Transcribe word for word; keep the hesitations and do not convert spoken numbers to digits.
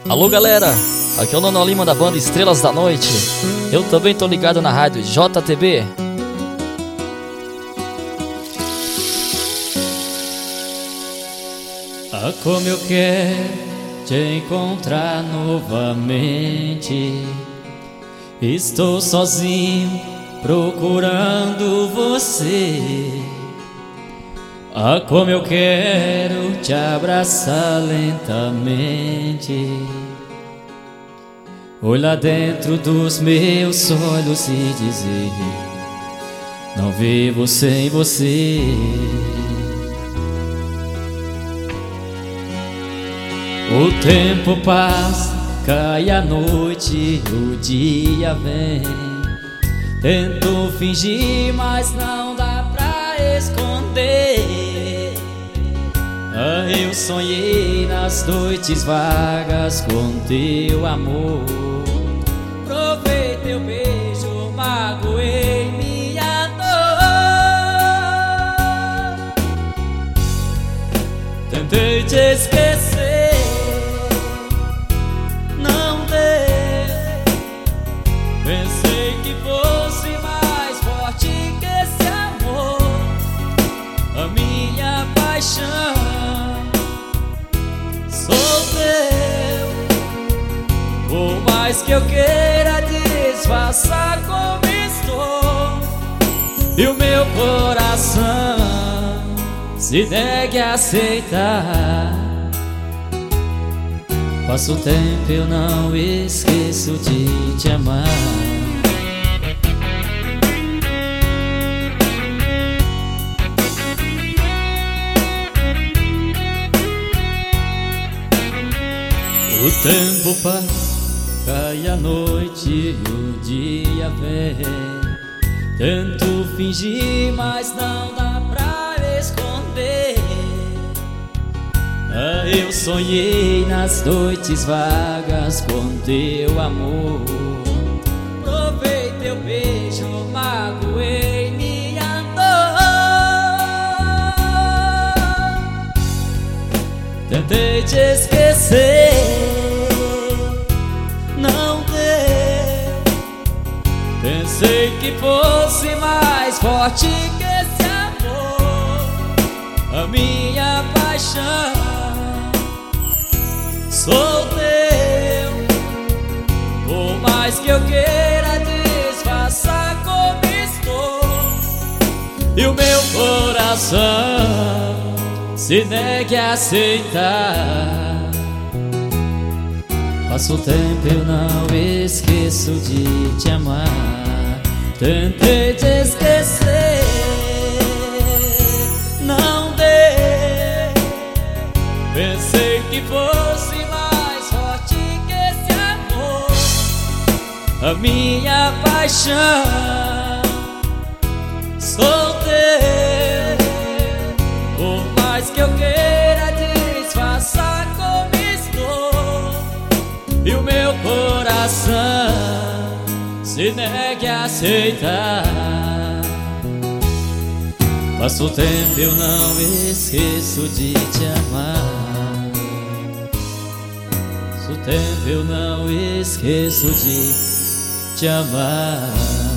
Alô galera, aqui é o Nono Lima da banda Estrelas da Noite. Eu também tô ligado na rádio J T B. Ah, como eu quero te encontrar novamente. Estou sozinho procurando você. Ah, como eu quero te abraçar lentamente, olhar dentro dos meus olhos e dizer: não vivo sem você. O tempo passa, cai a noite, o dia vem. Tento fingir, mas não dá pra esconder. Ah, eu sonhei nas noites vagas com teu amor. Provei teu beijo, magoei minha dor. Tentei te esquecer, não deu. Pensei que fosse mais forte que esse amor, a minha paixão. Sou teu, por mais que eu queira disfarçar como estou, e o meu coração se negue a aceitar. Passa o tempo, eu não esqueço de te amar. O tempo passa, cai a noite e o dia vem. Tento fingir, mas não dá pra esconder. Ah, eu sonhei nas noites vagas com teu amor. Provei teu beijo, magoei minha dor. Tentei te esquecer, não deu. Pensei que fosse mais forte que esse amor, a minha paixão. Sou teu, por mais que eu queira disfarçar como estou, e o meu coração se negue a aceitar. Passa o tempo, eu não esqueço de te amar. Tentei te esquecer, não deu. Pensei que fosse mais forte que esse amor, a minha paixão. Sou teu, por mais que eu queira disfarçar como estou, e o meu coração se negue a aceitar. Passa o tempo, eu não esqueço de te amar. Passa o tempo, eu não esqueço de te amar.